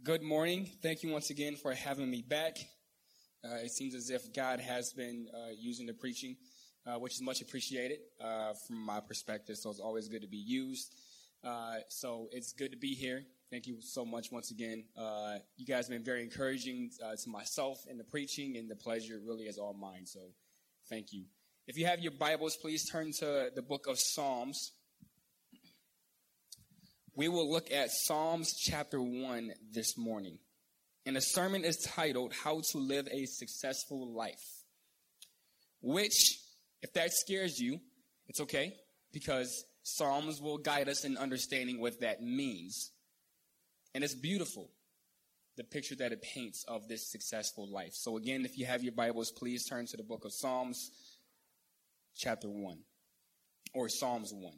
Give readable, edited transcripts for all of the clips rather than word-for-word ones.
Good morning. Thank you once again for having me back. It seems as if God has been using the preaching, which is much appreciated from my perspective. So it's always good to be used. So it's good to be here. Thank you so much once again. You guys have been very encouraging to myself in the preaching, and the pleasure really is all mine. So thank you. If you have your Bibles, please turn to the book of Psalms. We will look at Psalms chapter 1 this morning. And the sermon is titled, How to Live a Successful Life. Which, if that scares you, it's okay, because Psalms will guide us in understanding what that means. And it's beautiful, the picture that it paints of this successful life. So again, if you have your Bibles, please turn to the book of Psalms chapter 1, or Psalms 1.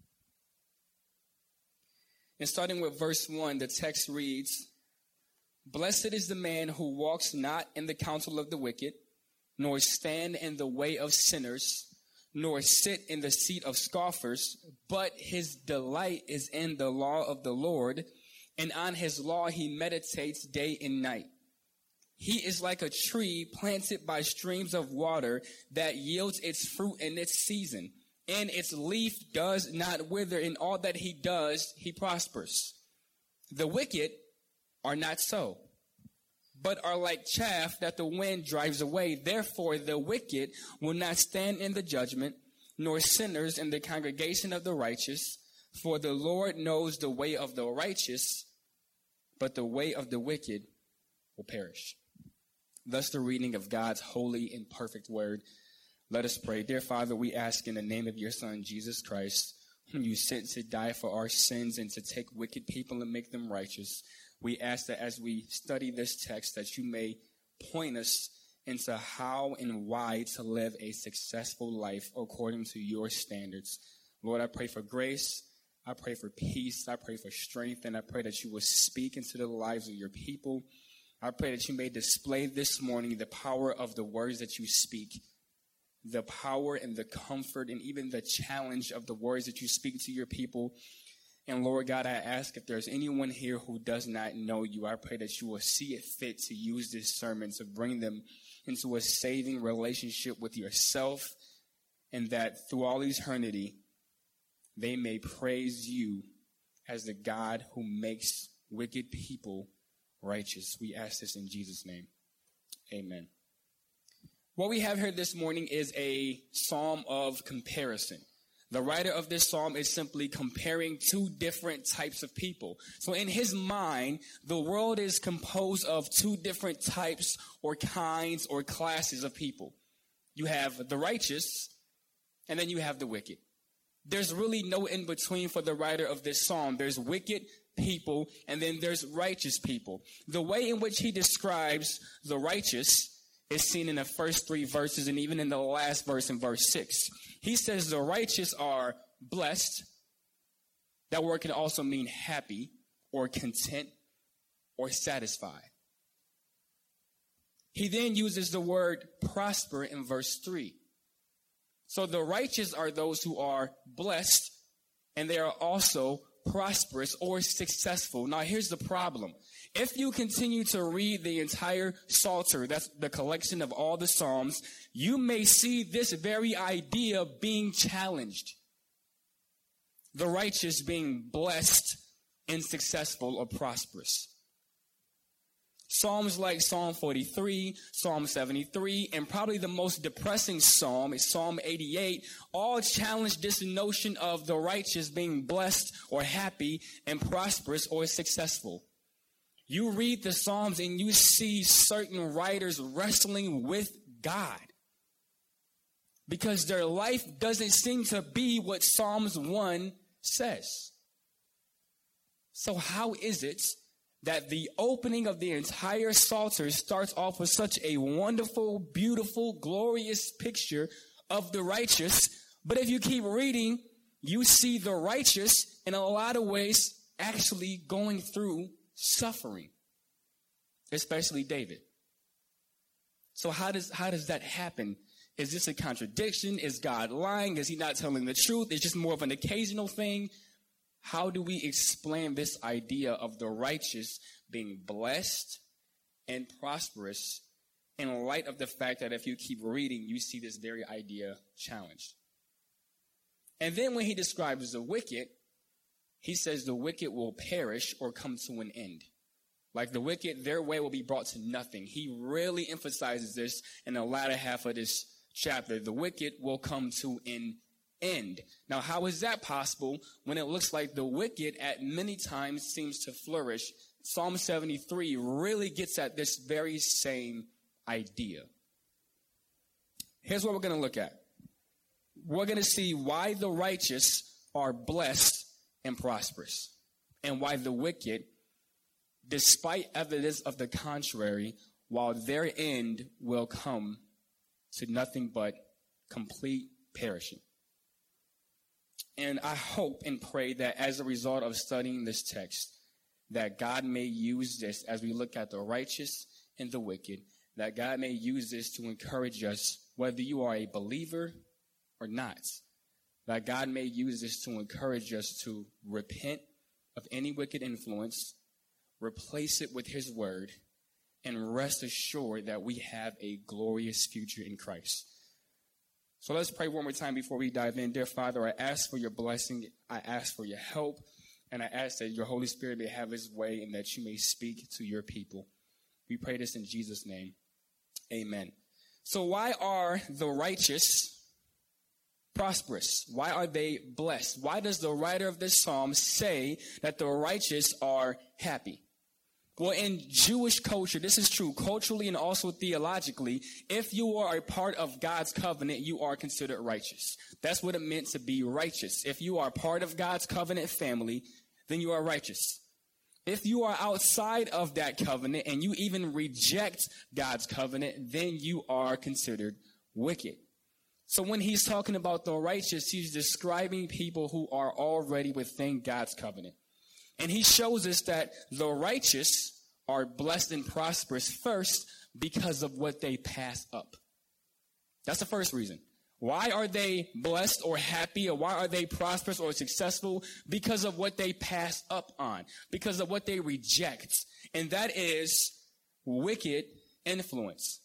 And starting with verse 1, the text reads, Blessed is the man who walks not in the counsel of the wicked, nor stand in the way of sinners, nor sit in the seat of scoffers, but his delight is in the law of the Lord, and on his law he meditates day and night. He is like a tree planted by streams of water that yields its fruit in its season, and its leaf does not wither. In all that he does, he prospers. The wicked are not so, but are like chaff that the wind drives away. Therefore, the wicked will not stand in the judgment, nor sinners in the congregation of the righteous. For the Lord knows the way of the righteous, but the way of the wicked will perish. Thus the reading of God's holy and perfect word. Let us pray. Dear Father, we ask in the name of your Son, Jesus Christ, whom you sent to die for our sins and to take wicked people and make them righteous. We ask that as we study this text, that you may point us into how and why to live a successful life according to your standards. Lord, I pray for grace. I pray for peace. I pray for strength. And I pray that you will speak into the lives of your people. I pray that you may display this morning the power of the words that you speak, the power and the comfort and even the challenge of the words that you speak to your people. And Lord God, I ask if there's anyone here who does not know you, I pray that you will see it fit to use this sermon to bring them into a saving relationship with yourself, and that through all eternity, they may praise you as the God who makes wicked people righteous. We ask this in Jesus' name. Amen. What we have here this morning is a psalm of comparison. The writer of this psalm is simply comparing two different types of people. So in his mind, the world is composed of two different types or kinds or classes of people. You have the righteous, and then you have the wicked. There's really no in between for the writer of this psalm. There's wicked people, and then there's righteous people. The way in which he describes the righteous is seen in the first three verses and even in the last verse in verse 6. He says the righteous are blessed. That word can also mean happy or content or satisfied. He then uses the word prosper in verse 3. So the righteous are those who are blessed, and they are also prosperous or successful. Now here's the problem. If you continue to read the entire Psalter, that's the collection of all the Psalms, you may see this very idea being challenged. The righteous being blessed and successful or prosperous. Psalms like Psalm 43, Psalm 73, and probably the most depressing psalm is Psalm 88, all challenge this notion of the righteous being blessed or happy and prosperous or successful. You read the Psalms and you see certain writers wrestling with God because their life doesn't seem to be what Psalms 1 says. So how is it that the opening of the entire Psalter starts off with such a wonderful, beautiful, glorious picture of the righteous, but if you keep reading, you see the righteous in a lot of ways actually going through suffering, especially David. So how does that happen? Is this a contradiction? Is God lying? Is he not telling the truth? It's just more of an occasional thing? how do we explain this idea of the righteous being blessed and prosperous in light of the fact that if you keep reading, you see this very idea challenged? And then when he describes the wicked, he says the wicked will perish or come to an end. Like the wicked, their way will be brought to nothing. He really emphasizes this in the latter half of this chapter. The wicked will come to an end. Now, how is that possible when it looks like the wicked at many times seems to flourish? Psalm 73 really gets at this very same idea. Here's what we're going to look at. We're going to see why the righteous are blessed and prosperous, and why the wicked, despite evidence of the contrary, while their end will come to nothing but complete perishing. And I hope and pray that as a result of studying this text, that God may use this as we look at the righteous and the wicked, that God may use this to encourage us, whether you are a believer or not, that God may use this to encourage us to repent of any wicked influence, replace it with his word, and rest assured that we have a glorious future in Christ. So let's pray one more time before we dive in. Dear Father, I ask for your blessing. I ask for your help. And I ask that your Holy Spirit may have his way and that you may speak to your people. We pray this in Jesus' name. Amen. So why are the righteous prosperous? Why are they blessed? Why does the writer of this psalm say that the righteous are happy? Well, in Jewish culture, this is true culturally and also theologically. If you are a part of God's covenant, you are considered righteous. That's what it meant to be righteous. If you are part of God's covenant family, then you are righteous. If you are outside of that covenant and you even reject God's covenant, then you are considered wicked. So when he's talking about the righteous, he's describing people who are already within God's covenant. And he shows us that the righteous are blessed and prosperous first because of what they pass up. That's the first reason. Why are they blessed or happy, or why are they prosperous or successful? Because of what they pass up on, because of what they reject. And that is wicked influence.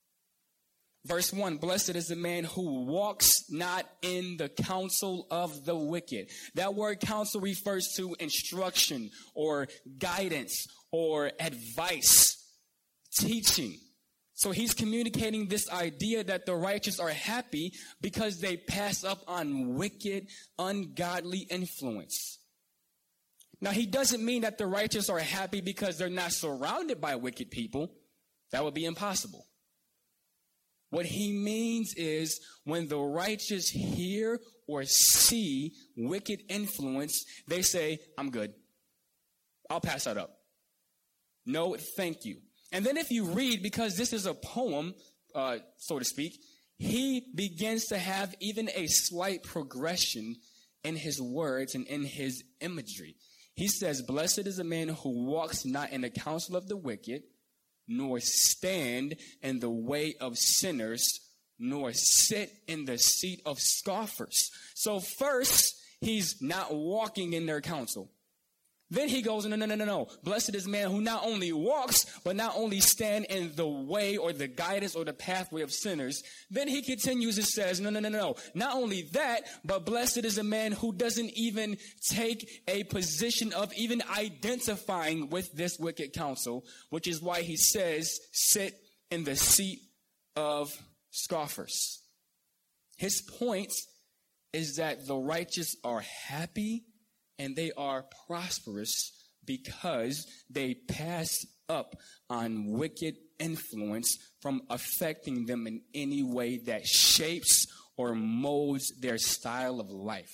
Verse 1, blessed is the man who walks not in the counsel of the wicked. That word counsel refers to instruction or guidance or advice, teaching. So he's communicating this idea that the righteous are happy because they pass up on wicked, ungodly influence. Now, he doesn't mean that the righteous are happy because they're not surrounded by wicked people. That would be impossible. What he means is when the righteous hear or see wicked influence, they say, I'm good. I'll pass that up. No, thank you. And then if you read, because this is a poem, so to speak, he begins to have even a slight progression in his words and in his imagery. He says, blessed is a man who walks not in the counsel of the wicked, nor stand in the way of sinners, nor sit in the seat of scoffers. So first, he's not walking in their counsel. Then he goes, no. Blessed is the man who not only walks, but not only stand in the way or the guidance or the pathway of sinners. Then he continues and says, no. Not only that, but blessed is a man who doesn't even take a position of even identifying with this wicked counsel, which is why he says, sit in the seat of scoffers. His point is that the righteous are happy and they are prosperous because they pass up on wicked influence from affecting them in any way that shapes or molds their style of life.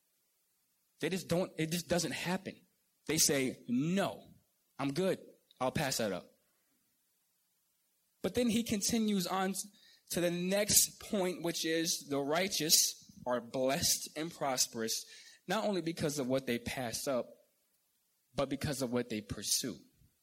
It just doesn't happen. They say, no, I'm good. I'll pass that up. But then he continues on to the next point, which is the righteous are blessed and prosperous, not only because of what they pass up, but because of what they pursue.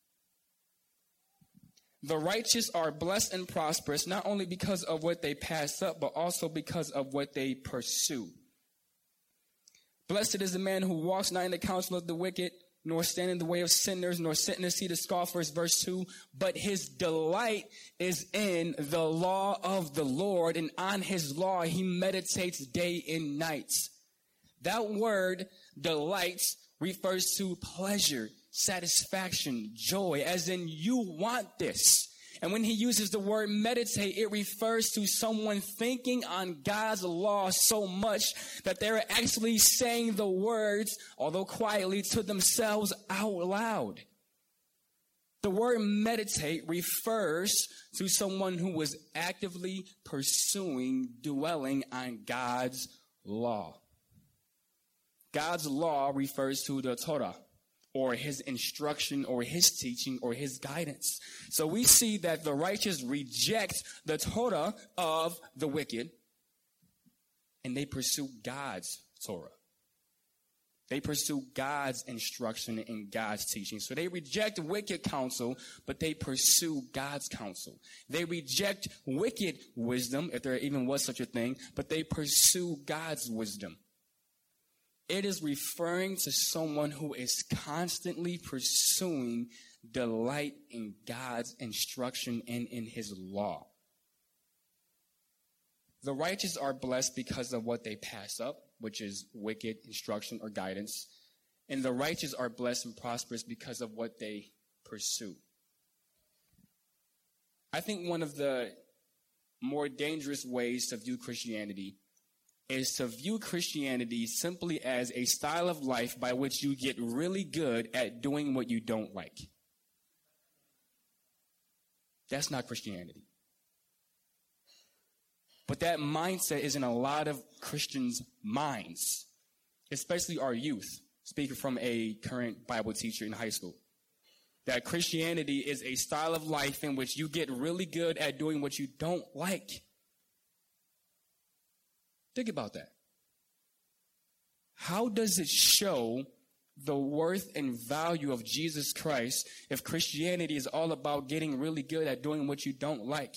The righteous are blessed and prosperous, not only because of what they pass up, but also because of what they pursue. Blessed is the man who walks not in the counsel of the wicked, nor stand in the way of sinners, nor sit in the seat of scoffers. Verse 2, but his delight is in the law of the Lord, and on his law he meditates day and night. That word, delight, refers to pleasure, satisfaction, joy, as in you want this. And when he uses the word meditate, it refers to someone thinking on God's law so much that they're actually saying the words, although quietly, to themselves out loud. The word meditate refers to someone who was actively pursuing, dwelling on God's law. God's law refers to the Torah, or his instruction, or his teaching, or his guidance. So we see that the righteous reject the Torah of the wicked, and they pursue God's Torah. They pursue God's instruction and God's teaching. So they reject wicked counsel, but they pursue God's counsel. They reject wicked wisdom, if there even was such a thing, but they pursue God's wisdom. It is referring to someone who is constantly pursuing delight in God's instruction and in his law. The righteous are blessed because of what they pass up, which is wicked instruction or guidance. And the righteous are blessed and prosperous because of what they pursue. I think one of the more dangerous ways to view Christianity is to view Christianity simply as a style of life by which you get really good at doing what you don't like. That's not Christianity. But that mindset is in a lot of Christians' minds, especially our youth, speaking from a current Bible teacher in high school. That Christianity is a style of life in which you get really good at doing what you don't like. Think about that. How does it show the worth and value of Jesus Christ if Christianity is all about getting really good at doing what you don't like?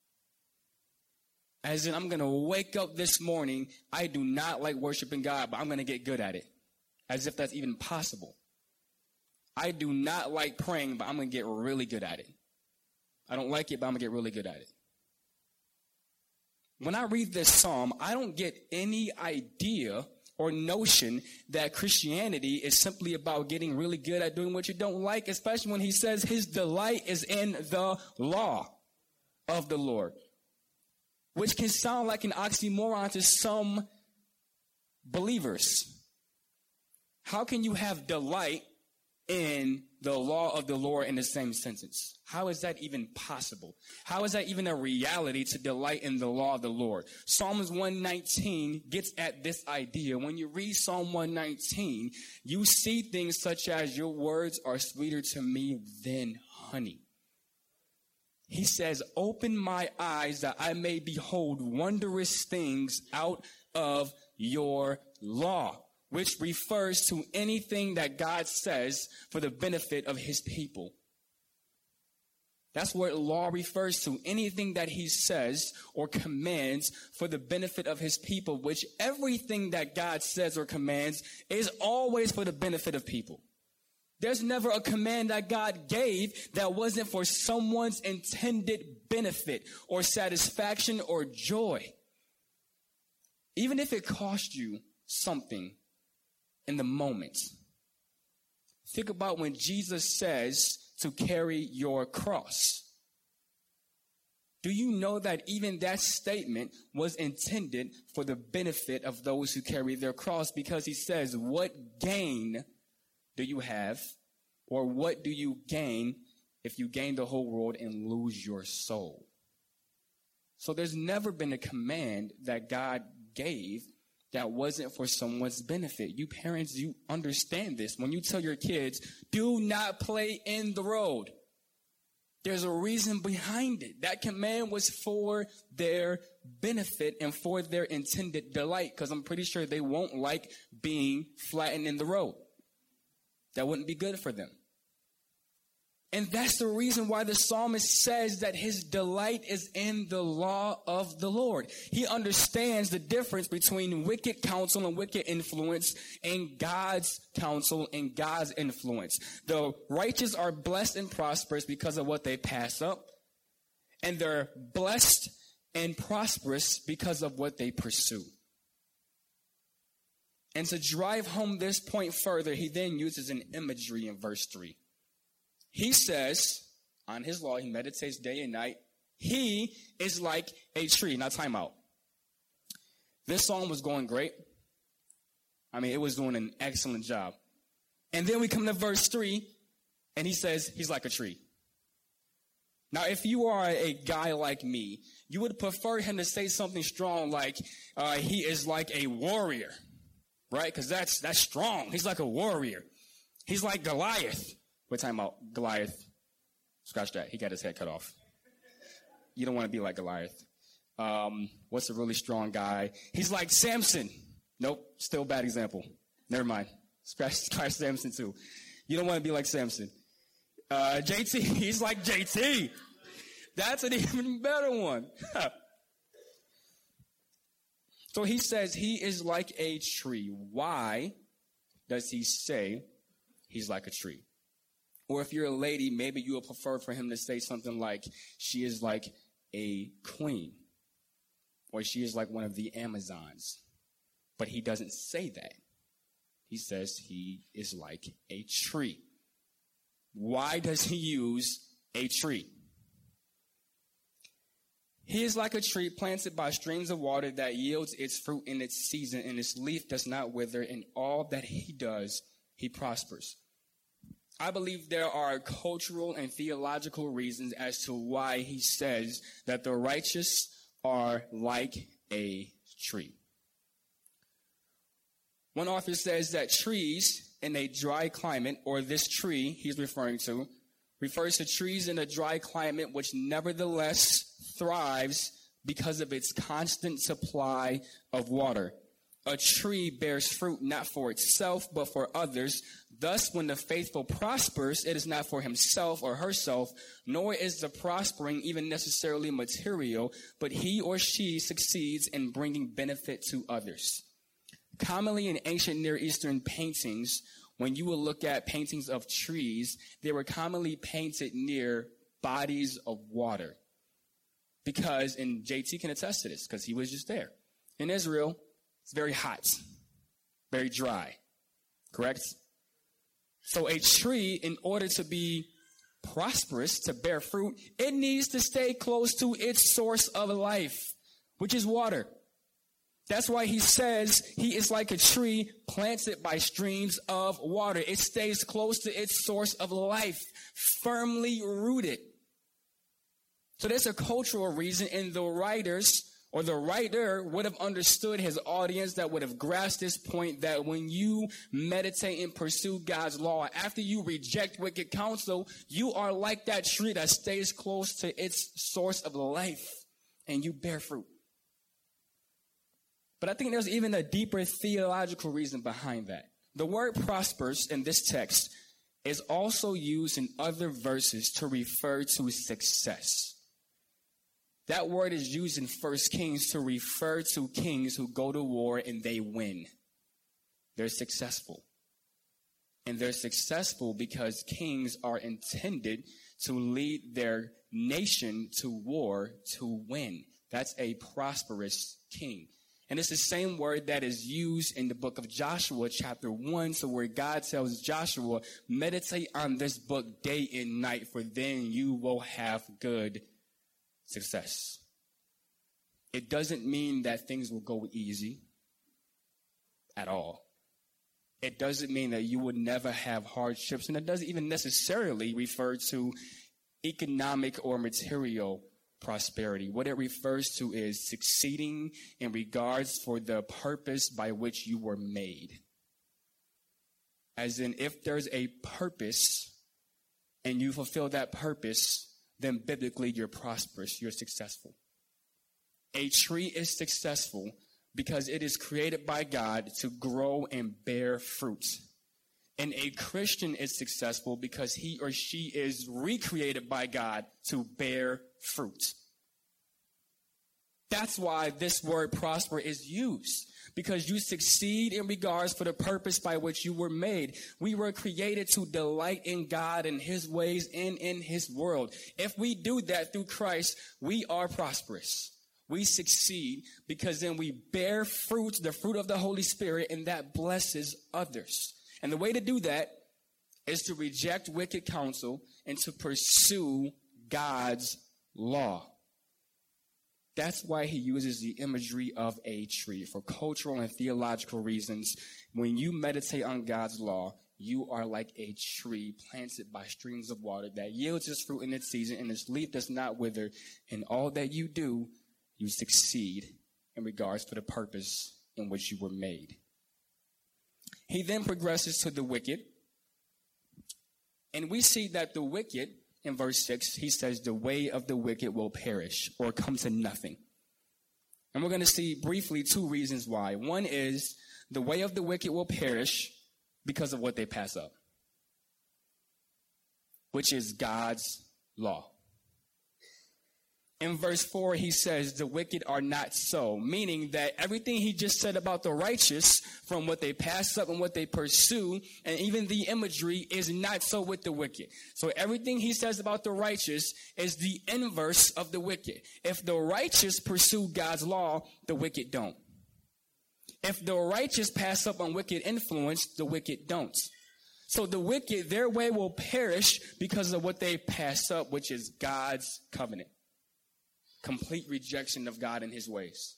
As in, I'm going to wake up this morning, I do not like worshiping God, but I'm going to get good at it. As if that's even possible. I do not like praying, but I'm going to get really good at it. I don't like it, but I'm going to get really good at it. When I read this psalm, I don't get any idea or notion that Christianity is simply about getting really good at doing what you don't like, especially when he says his delight is in the law of the Lord, which can sound like an oxymoron to some believers. How can you have delight in the law of the Lord in the same sentence? How is that even possible? How is that even a reality to delight in the law of the Lord? Psalms 119 gets at this idea. When you read Psalm 119, you see things such as your words are sweeter to me than honey. He says, open my eyes that I may behold wondrous things out of your law, which refers to anything that God says for the benefit of his people. That's what law refers to, anything that he says or commands for the benefit of his people, which everything that God says or commands is always for the benefit of people. There's never a command that God gave that wasn't for someone's intended benefit or satisfaction or joy. Even if it cost you something in the moment. Think about when Jesus says to carry your cross. Do you know that even that statement was intended for the benefit of those who carry their cross? Because he says, what gain do you have, or what do you gain if you gain the whole world and lose your soul? So there's never been a command that God gave that wasn't for someone's benefit. You parents, you understand this. When you tell your kids, do not play in the road, there's a reason behind it. That command was for their benefit and for their intended delight, because I'm pretty sure they won't like being flattened in the road. That wouldn't be good for them. And that's the reason why the psalmist says that his delight is in the law of the Lord. He understands the difference between wicked counsel and wicked influence and God's counsel and God's influence. The righteous are blessed and prosperous because of what they pass up, and they're blessed and prosperous because of what they pursue. And to drive home this point further, he then uses an imagery in verse 3. He says, on his law, he meditates day and night. He is like a tree. Now, time out. This song was going great. I mean, it was doing an excellent job. And then we come to verse 3, and he says he's like a tree. Now, if you are a guy like me, you would prefer him to say something strong like he is like a warrior, right? Because that's strong. He's like a warrior. He's like Goliath. We're talking about Goliath. Scratch that. He got his head cut off. You don't want to be like Goliath. What's a really strong guy? He's like Samson. Nope. Still bad example. Never mind. Scratch Samson too. You don't want to be like Samson. JT. He's like JT. That's an even better one. So he says he is like a tree. Why does he say he's like a tree? Or if you're a lady, maybe you would prefer for him to say something like, she is like a queen. Or she is like one of the Amazons. But he doesn't say that. He says he is like a tree. Why does he use a tree? He is like a tree planted by streams of water that yields its fruit in its season, and its leaf does not wither. In all that he does, he prospers. I believe there are cultural and theological reasons as to why he says that the righteous are like a tree. One author says that trees in a dry climate, or this tree he's referring to, refers to trees in a dry climate which nevertheless thrives because of its constant supply of water. A tree bears fruit not for itself, but for others. Thus, when the faithful prospers, it is not for himself or herself, nor is the prospering even necessarily material, but he or she succeeds in bringing benefit to others. Commonly in ancient Near Eastern paintings, when you will look at paintings of trees, they were commonly painted near bodies of water. Because, and JT can attest to this, because he was just there. In Israel, it's very hot, very dry, correct? So a tree, in order to be prosperous, to bear fruit, it needs to stay close to its source of life, which is water. That's why he says he is like a tree planted by streams of water. It stays close to its source of life, firmly rooted. So there's a cultural reason, and the writers or the writer would have understood his audience, that would have grasped this point, that when you meditate and pursue God's law, after you reject wicked counsel, you are like that tree that stays close to its source of life, and you bear fruit. But I think there's even a deeper theological reason behind that. The word prospers in this text is also used in other verses to refer to success. That word is used in 1 Kings to refer to kings who go to war and they win. They're successful. And they're successful because kings are intended to lead their nation to war to win. That's a prosperous king. And it's the same word that is used in the book of Joshua, chapter 1, so where God tells Joshua, meditate on this book day and night, for then you will have good success. It doesn't mean that things will go easy at all. It doesn't mean that you would never have hardships, and it doesn't even necessarily refer to economic or material prosperity. What it refers to is succeeding in regards for the purpose by which you were made. As in, if there's a purpose and you fulfill that purpose, then biblically you're prosperous, you're successful. A tree is successful because it is created by God to grow and bear fruit. And a Christian is successful because he or she is recreated by God to bear fruit. That's why this word prosper is used, because you succeed in regards for the purpose by which you were made. We were created to delight in God and his ways and in his world. If we do that through Christ, we are prosperous. We succeed because then we bear fruit, the fruit of the Holy Spirit, and that blesses others. And the way to do that is to reject wicked counsel and to pursue God's law. That's why he uses the imagery of a tree for cultural and theological reasons. When you meditate on God's law, you are like a tree planted by streams of water that yields its fruit in its season, and its leaf does not wither. In all that you do, you succeed in regards to the purpose in which you were made. He then progresses to the wicked. And we see that the wicked, in verse 6, he says, the way of the wicked will perish or come to nothing. And we're going to see briefly two reasons why. One is the way of the wicked will perish because of what they pass up, which is God's law. In verse 4, he says, the wicked are not so, meaning that everything he just said about the righteous, from what they pass up and what they pursue, and even the imagery, is not so with the wicked. So everything he says about the righteous is the inverse of the wicked. If the righteous pursue God's law, the wicked don't. If the righteous pass up on wicked influence, the wicked don't. So the wicked, their way will perish because of what they pass up, which is God's covenant. Complete rejection of God and his ways.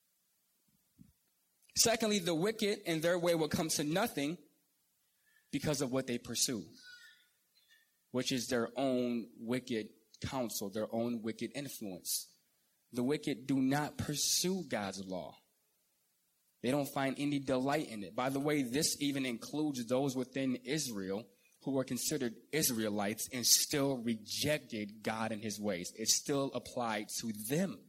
Secondly, the wicked and their way will come to nothing because of what they pursue, which is their own wicked counsel, their own wicked influence. The wicked do not pursue God's law. They don't find any delight in it. By the way, this even includes those within Israel who were considered Israelites and still rejected God and his ways. It still applied to them.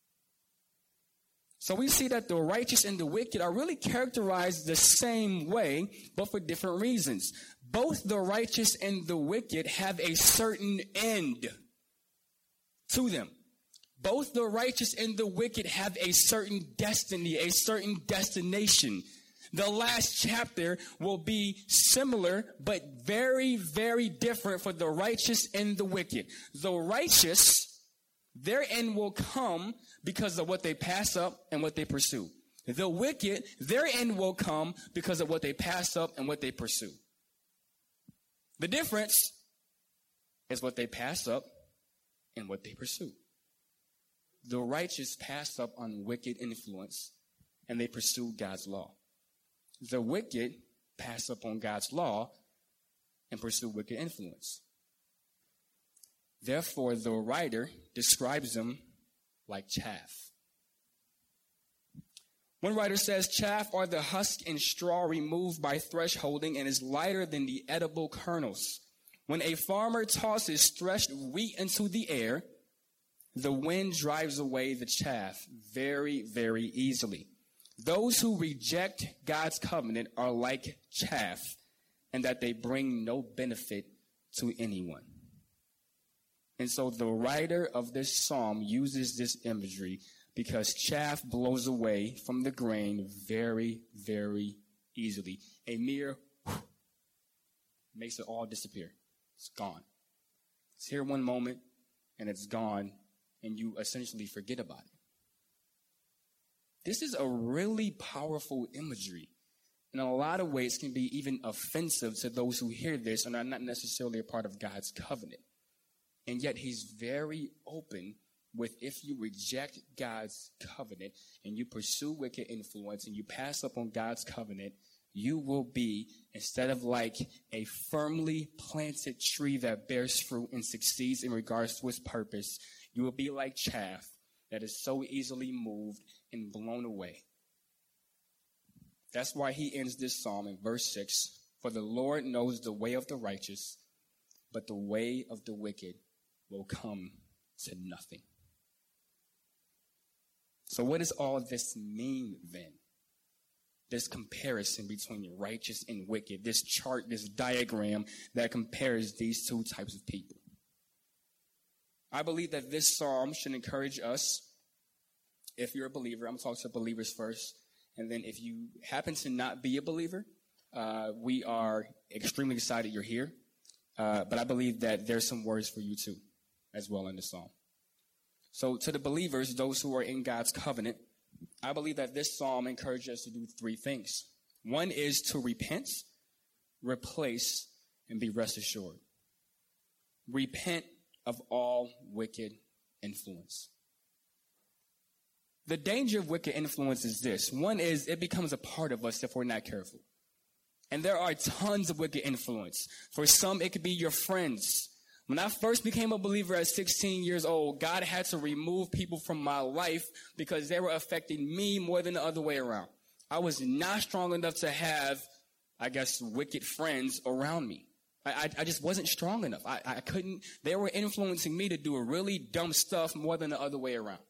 So we see that the righteous and the wicked are really characterized the same way, but for different reasons. Both the righteous and the wicked have a certain end to them. Both the righteous and the wicked have a certain destiny, a certain destination. The last chapter will be similar, but very, very different for the righteous and the wicked. The righteous, their end will come because of what they pass up and what they pursue. The wicked, their end will come because of what they pass up and what they pursue. The difference is what they pass up and what they pursue. The righteous pass up on wicked influence and they pursue God's law. The wicked pass up on God's law and pursue wicked influence. Therefore, the writer describes them like chaff. One writer says, chaff are the husk and straw removed by thresholding and is lighter than the edible kernels. When a farmer tosses threshed wheat into the air, the wind drives away the chaff very, very easily. Those who reject God's covenant are like chaff, and that they bring no benefit to anyone. And so the writer of this psalm uses this imagery because chaff blows away from the grain very, very easily. A mere whew makes it all disappear. It's gone. It's here one moment, and it's gone, and you essentially forget about it. This is a really powerful imagery. In a lot of ways, can be even offensive to those who hear this and are not necessarily a part of God's covenant. And yet he's very open with, if you reject God's covenant and you pursue wicked influence and you pass up on God's covenant, you will be, instead of like a firmly planted tree that bears fruit and succeeds in regards to its purpose, you will be like chaff that is so easily moved and blown away. That's why he ends this psalm in verse 6. For the Lord knows the way of the righteous, but the way of the wicked will come to nothing. So what does all this mean then? this comparison between righteous and wicked, this chart, this diagram that compares these two types of people. I believe that this psalm should encourage us, if you're a believer. I'm talking to believers first, and then if you happen to not be a believer, we are extremely excited you're here. But I believe that there's some words for you too, as well in the psalm. So to the believers, those who are in God's covenant, I believe that this psalm encourages us to do three things. One is to repent, replace, and be rest assured. Repent of all wicked influence. The danger of wicked influence is this. One is it becomes a part of us if we're not careful. And there are tons of wicked influence. For some, it could be your friends. When I first became a believer at 16 years old, God had to remove people from my life because they were affecting me more than the other way around. I was not strong enough to have, wicked friends around me. I just wasn't strong enough. I couldn't. They were influencing me to do really dumb stuff more than the other way around.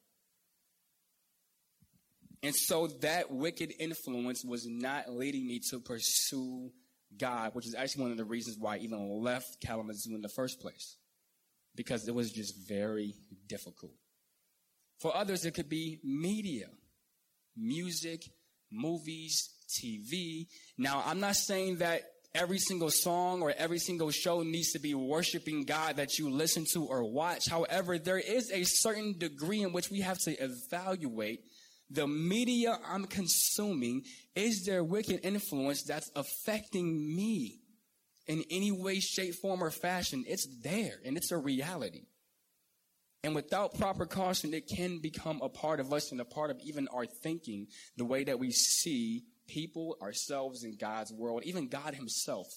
And so that wicked influence was not leading me to pursue God, which is actually one of the reasons why I even left Kalamazoo in the first place, because it was just very difficult. For others, it could be media, music, movies, TV. Now, I'm not saying that every single song or every single show needs to be worshiping God that you listen to or watch. However, there is a certain degree in which we have to evaluate the media I'm consuming. Is there wicked influence that's affecting me in any way, shape, form, or fashion? It's there, and it's a reality. And without proper caution, it can become a part of us and a part of even our thinking, the way that we see people, ourselves, in God's world, even God himself.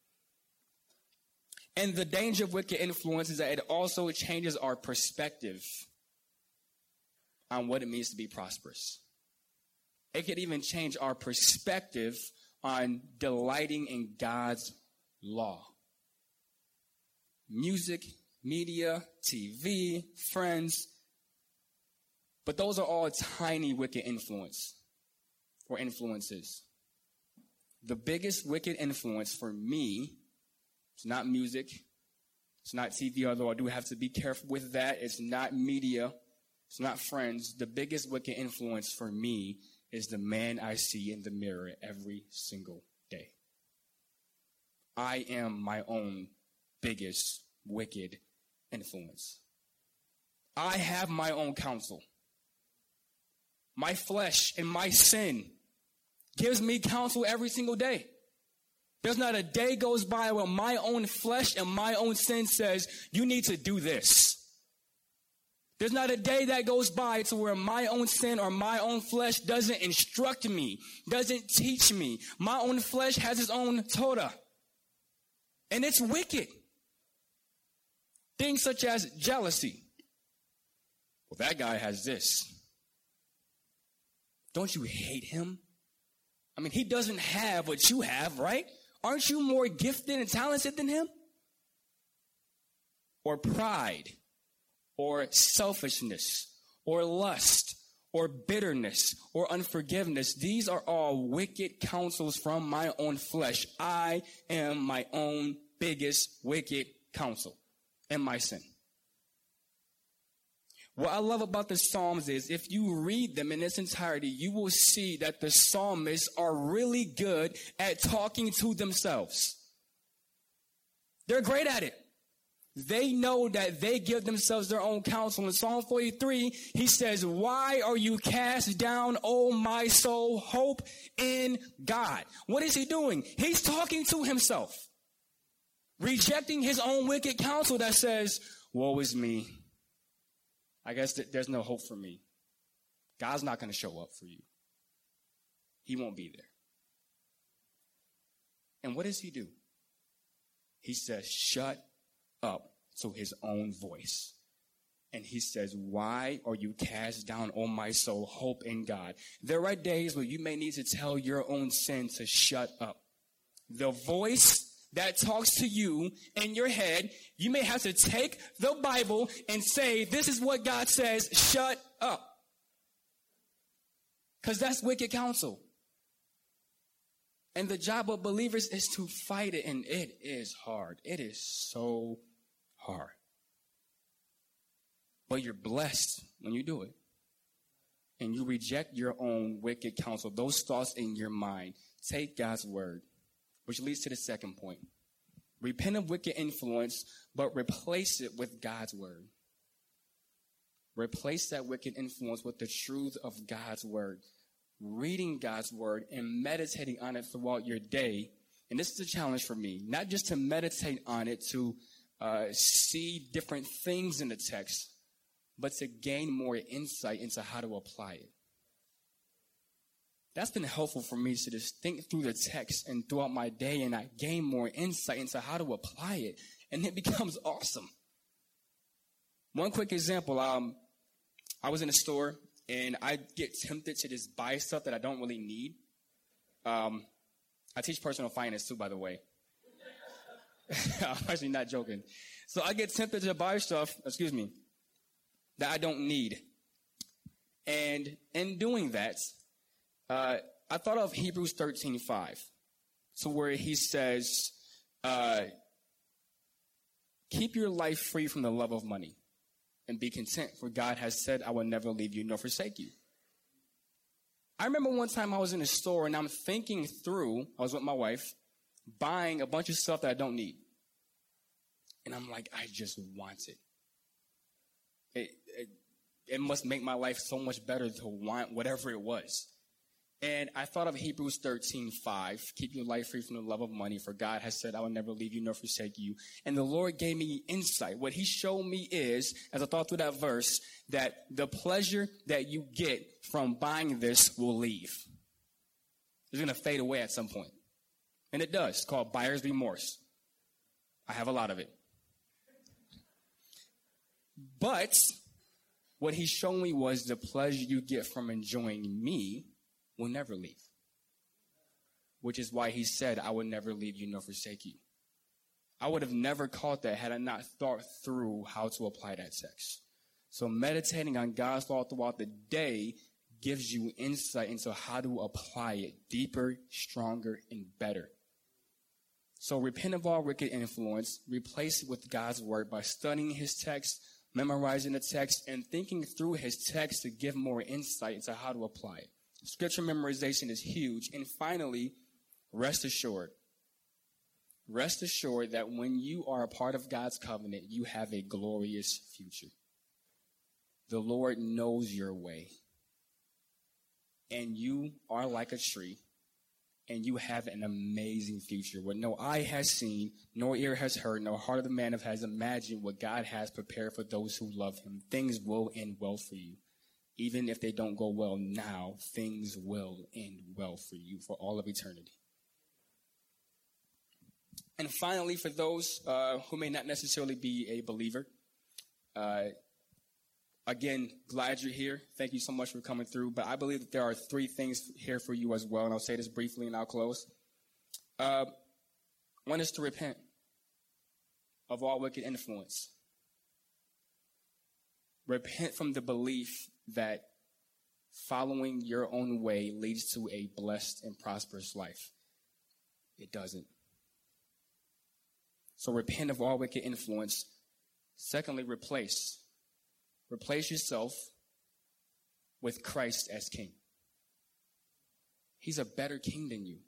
And the danger of wicked influence is that it also changes our perspective on what it means to be prosperous. It could even change our perspective on delighting in God's law. Music, media, TV, friends, but those are all tiny wicked influence or influences. The biggest wicked influence for me, it's not music, it's not TV, although I do have to be careful with that. It's not media. It's not friends. The biggest wicked influence for me is the man I see in the mirror every single day. I am my own biggest wicked influence. I have my own counsel. My flesh and my sin gives me counsel every single day. There's not a day goes by where my own flesh and my own sin says, you need to do this. There's not a day that goes by to where my own sin or my own flesh doesn't instruct me, doesn't teach me. My own flesh has its own Torah. And it's wicked. Things such as jealousy. Well, that guy has this. Don't you hate him? I mean, he doesn't have what you have, right? Aren't you more gifted and talented than him? Or pride. Or selfishness, or lust, or bitterness, or unforgiveness. These are all wicked counsels from my own flesh. I am my own biggest wicked counsel and my sin. What I love about the Psalms is if you read them in its entirety, you will see that the psalmists are really good at talking to themselves. They're great at it. They know that they give themselves their own counsel. In Psalm 43, he says, why are you cast down, O my soul? Hope in God. What is he doing? He's talking to himself, rejecting his own wicked counsel that says, woe is me. I guess there's no hope for me. God's not going to show up for you. He won't be there. And what does he do? He says, shut up to his own voice. And he says, why are you cast down, O my soul? Hope in God. There are days where you may need to tell your own sin to shut up. The voice that talks to you in your head, you may have to take the Bible and say, this is what God says, shut up. Because that's wicked counsel. And the job of believers is to fight it, and it is hard. It is so hard. But you're blessed when you do it. And you reject your own wicked counsel, those thoughts in your mind. Take God's word, which leads to the second point. Repent of wicked influence, but replace it with God's word. Replace that wicked influence with the truth of God's word. Reading God's word and meditating on it throughout your day. And this is a challenge for me, not just to meditate on it, to see different things in the text, but to gain more insight into how to apply it. That's been helpful for me to just think through the text and throughout my day, and I gain more insight into how to apply it, and it becomes awesome. One quick example, I was in a store, and I get tempted to just buy stuff that I don't really need. I teach personal finance too, by the way. I'm actually not joking. So I get tempted to buy stuff, that I don't need. And in doing that, I thought of Hebrews 13:5, to where he says, keep your life free from the love of money and be content, for God has said, I will never leave you nor forsake you. I remember one time I was in a store and I'm thinking through, I was with my wife, buying a bunch of stuff that I don't need. And I'm like, I just want it. It must make my life so much better to want whatever it was. And I thought of Hebrews 13:5, keep your life free from the love of money, for God has said, I will never leave you nor forsake you. And the Lord gave me insight. What he showed me is, as I thought through that verse, that the pleasure that you get from buying this will leave. It's going to fade away at some point. And it does. It's called buyer's remorse. I have a lot of it. But what he showed me was the pleasure you get from enjoying me will never leave. Which is why he said, I will never leave you nor forsake you. I would have never caught that had I not thought through how to apply that text. So meditating on God's law throughout the day gives you insight into how to apply it deeper, stronger, and better. So repent of all wicked influence, replace it with God's word by studying his text, memorizing the text, and thinking through his text to give more insight into how to apply it. Scripture memorization is huge. And finally, rest assured. Rest assured that when you are a part of God's covenant, you have a glorious future. The Lord knows your way. And you are like a tree. And you have an amazing future where no eye has seen, nor ear has heard, nor heart of the man has imagined what God has prepared for those who love him. Things will end well for you. Even if they don't go well now, things will end well for you for all of eternity. And finally, for those who may not necessarily be a believer, again, glad you're here. Thank you so much for coming through. But I believe that there are 3 things here for you as well, and I'll say this briefly and I'll close. One is to repent of all wicked influence. Repent from the belief that following your own way leads to a blessed and prosperous life. It doesn't. So repent of all wicked influence. Secondly, replace. Replace yourself with Christ as king. He's a better king than you.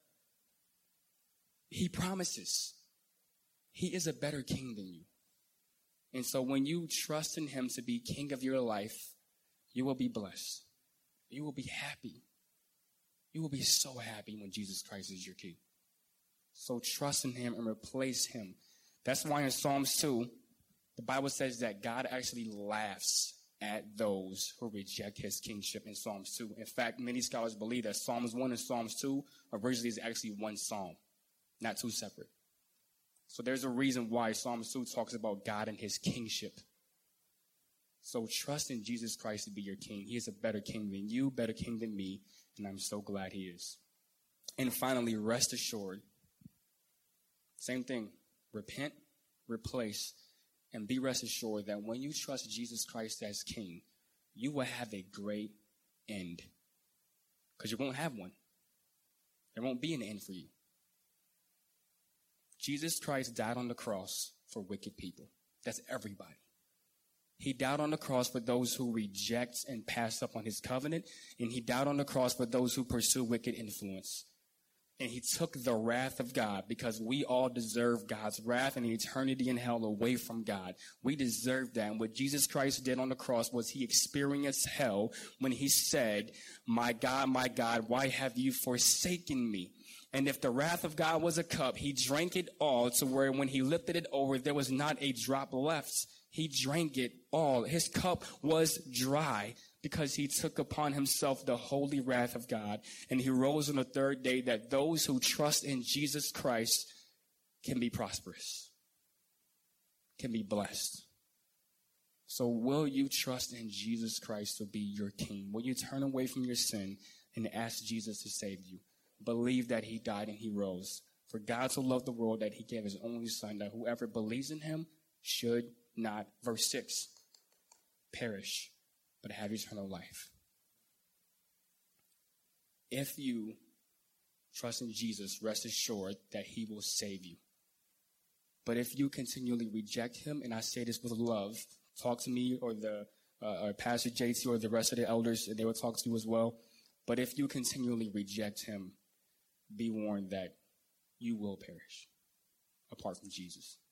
He promises. He is a better king than you. And so when you trust in him to be king of your life, you will be blessed. You will be happy. You will be so happy when Jesus Christ is your king. So trust in him and replace him. That's why in Psalms 2, the Bible says that God actually laughs at those who reject his kingship in Psalms 2. In fact, many scholars believe that Psalms 1 and Psalms 2 originally is actually one psalm, not 2 separate. So there's a reason why Psalms 2 talks about God and his kingship. So trust in Jesus Christ to be your king. He is a better king than you, better king than me, and I'm so glad he is. And finally, rest assured. Same thing. Repent, replace, and be rest assured that when you trust Jesus Christ as king, you will have a great end. Because you won't have one. There won't be an end for you. Jesus Christ died on the cross for wicked people. That's everybody. He died on the cross for those who reject and pass up on his covenant, and he died on the cross for those who pursue wicked influence. And he took the wrath of God because we all deserve God's wrath and eternity in hell away from God. We deserve that. And what Jesus Christ did on the cross was he experienced hell when he said, my God, why have you forsaken me? And if the wrath of God was a cup, he drank it all to where when he lifted it over, there was not a drop left. He drank it all. His cup was dry because he took upon himself the holy wrath of God. And he rose on the third day that those who trust in Jesus Christ can be prosperous, can be blessed. So will you trust in Jesus Christ to be your king? Will you turn away from your sin and ask Jesus to save you? Believe that he died and he rose. For God so loved the world that he gave his only son, that whoever believes in him should not, verse 6, perish, but have eternal life. If you trust in Jesus, rest assured that he will save you. But if you continually reject him, and I say this with love, talk to me or or Pastor JT or the rest of the elders, and they will talk to you as well. But if you continually reject him, be warned that you will perish apart from Jesus.